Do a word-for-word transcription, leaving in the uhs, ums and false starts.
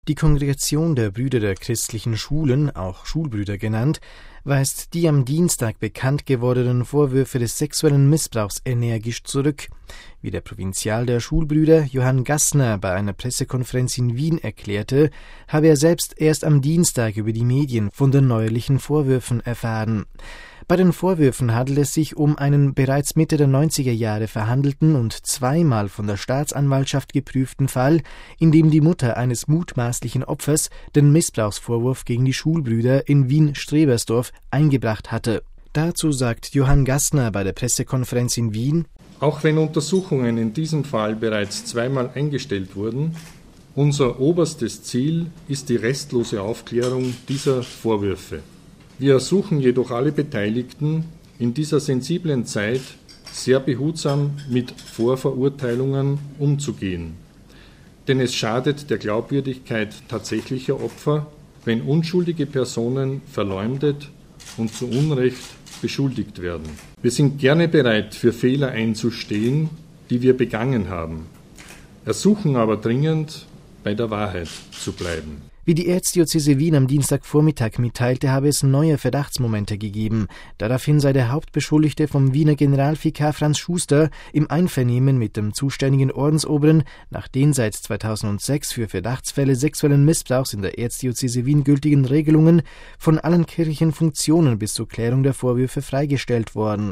Die Kongregation der Brüder der christlichen Schulen, auch Schulbrüder genannt, weist die am Dienstag bekannt gewordenen Vorwürfe des sexuellen Missbrauchs energisch zurück. Wie der Provinzial der Schulbrüder Johann Gassner bei einer Pressekonferenz in Wien erklärte, habe er selbst erst am Dienstag über die Medien von den neuerlichen Vorwürfen erfahren. Bei den Vorwürfen handelt es sich um einen bereits Mitte der neunziger Jahre verhandelten und zweimal von der Staatsanwaltschaft geprüften Fall, in dem die Mutter eines mutmaßlichen Opfers den Missbrauchsvorwurf gegen die Schulbrüder in Wien-Strebersdorf eingebracht hatte. Dazu sagt Johann Gassner bei der Pressekonferenz in Wien: Auch wenn Untersuchungen in diesem Fall bereits zweimal eingestellt wurden, unser oberstes Ziel ist die restlose Aufklärung dieser Vorwürfe. Wir ersuchen jedoch alle Beteiligten, in dieser sensiblen Zeit sehr behutsam mit Vorverurteilungen umzugehen. Denn es schadet der Glaubwürdigkeit tatsächlicher Opfer, wenn unschuldige Personen verleumdet und zu Unrecht beschuldigt werden. Wir sind gerne bereit, für Fehler einzustehen, die wir begangen haben, ersuchen aber dringend, bei der Wahrheit zu bleiben. Wie die Erzdiözese Wien am Dienstagvormittag mitteilte, habe es neue Verdachtsmomente gegeben. Daraufhin sei der Hauptbeschuldigte vom Wiener Generalvikar Franz Schuster im Einvernehmen mit dem zuständigen Ordensoberen nach den seit zweitausendsechs für Verdachtsfälle sexuellen Missbrauchs in der Erzdiözese Wien gültigen Regelungen von allen kirchlichen Funktionen bis zur Klärung der Vorwürfe freigestellt worden.